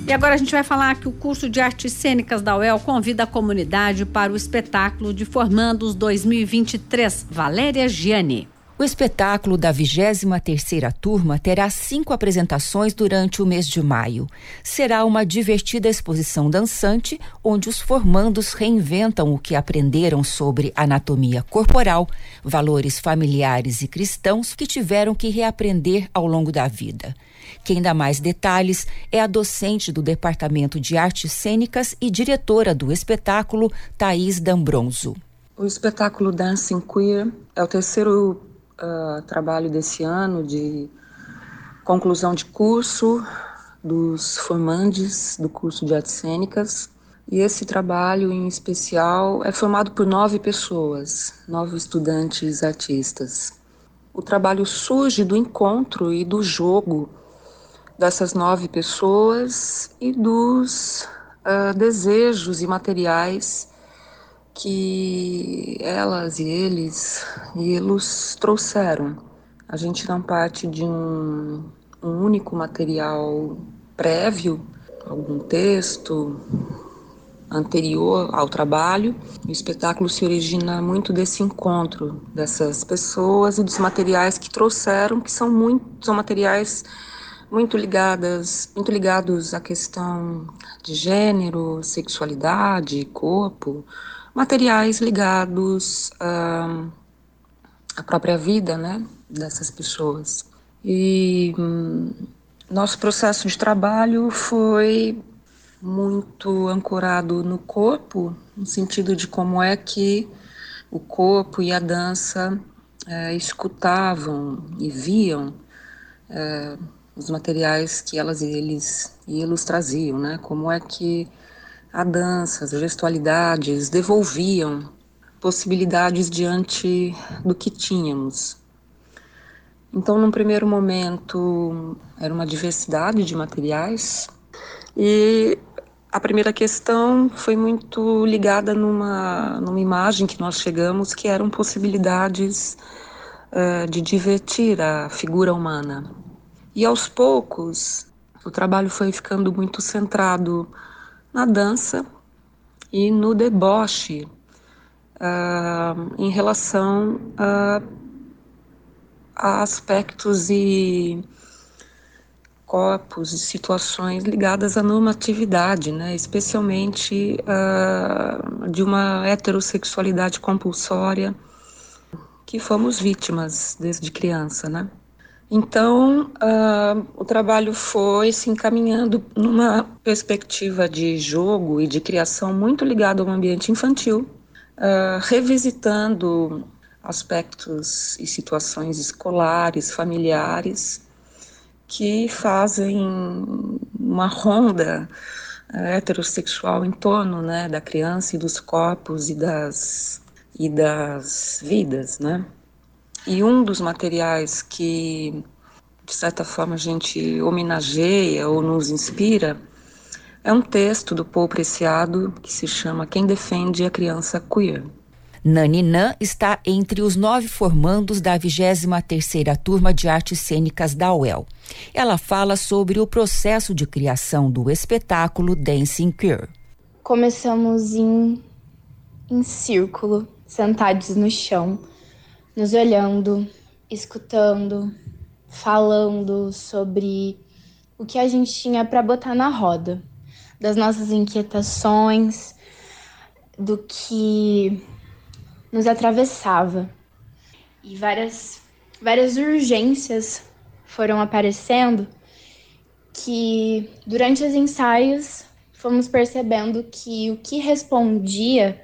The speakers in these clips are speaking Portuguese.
E agora a gente vai falar que o curso de artes cênicas da UEL convida a comunidade para o espetáculo de formandos 2023. Valéria Gianni. O espetáculo da 23ª turma terá 5 apresentações durante o mês de maio. Será uma divertida exposição dançante, onde os formandos reinventam o que aprenderam sobre anatomia corporal, valores familiares e cristãos que tiveram que reaprender ao longo da vida. Quem dá mais detalhes é a docente do Departamento de Artes Cênicas e diretora do espetáculo, Thaís D'Ambronzo. O espetáculo Dancing Queer é o terceiro trabalho desse ano de conclusão de curso dos formandes do curso de artes cênicas. E esse trabalho em especial é formado por 9 pessoas, 9 estudantes artistas. O trabalho surge do encontro e do jogo dessas 9 pessoas e dos desejos e materiais que elas e eles trouxeram. A gente não parte de um único material prévio, algum texto anterior ao trabalho. O espetáculo se origina muito desse encontro dessas pessoas e dos materiais que trouxeram, que são materiais muito ligados à questão de gênero, sexualidade, corpo, materiais ligados à própria vida, né, dessas pessoas. E nosso processo de trabalho foi muito ancorado no corpo, no sentido de como é que o corpo e a dança escutavam e viam os materiais que elas e eles traziam, né? Como é que a dança, as gestualidades devolviam possibilidades diante do que tínhamos. Então, num primeiro momento, era uma diversidade de materiais e a primeira questão foi muito ligada numa imagem que nós chegamos, que eram possibilidades de divertir a figura humana. E aos poucos, o trabalho foi ficando muito centrado na dança e no deboche em relação a aspectos e corpos e situações ligadas à normatividade, né? Especialmente de uma heterossexualidade compulsória que fomos vítimas desde criança, né? Então, o trabalho foi se encaminhando numa perspectiva de jogo e de criação muito ligada ao ambiente infantil, revisitando aspectos e situações escolares, familiares, que fazem uma ronda heterossexual em torno, né, da criança e dos corpos e das vidas, né? E um dos materiais que, de certa forma, a gente homenageia ou nos inspira é um texto do Paul Preciado que se chama Quem Defende a Criança Queer. Nani Nan está entre os 9 formandos da 23ª turma de artes cênicas da UEL. Ela fala sobre o processo de criação do espetáculo Dancing Queer. Começamos em círculo, sentados no chão, nos olhando, escutando, falando sobre o que a gente tinha para botar na roda, das nossas inquietações, do que nos atravessava. E várias urgências foram aparecendo que, durante os ensaios, fomos percebendo que o que respondia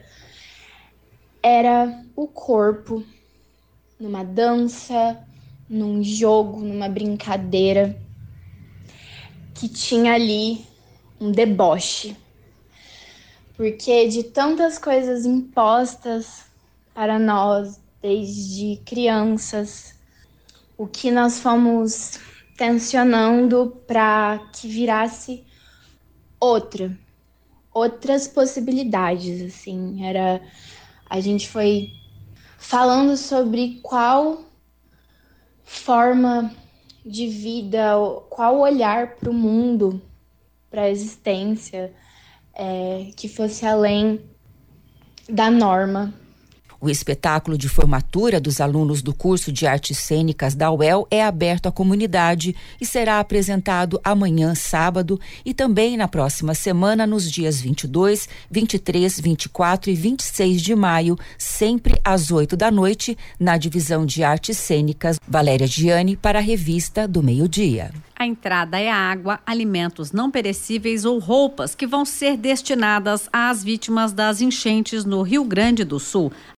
era o corpo, numa dança, num jogo, numa brincadeira, que tinha ali um deboche. Porque de tantas coisas impostas para nós, desde crianças, o que nós fomos tensionando para que virasse outras possibilidades, assim, a gente foi falando sobre qual forma de vida, qual olhar para o mundo para a existência, que fosse além da norma. O espetáculo de formatura dos alunos do curso de Artes Cênicas da UEL é aberto à comunidade e será apresentado amanhã, sábado, e também na próxima semana, nos dias 22, 23, 24 e 26 de maio, sempre às 8 da noite, na divisão de Artes Cênicas. Valéria Giani, para a Revista do Meio-Dia. A entrada é água, alimentos não perecíveis ou roupas que vão ser destinadas às vítimas das enchentes no Rio Grande do Sul.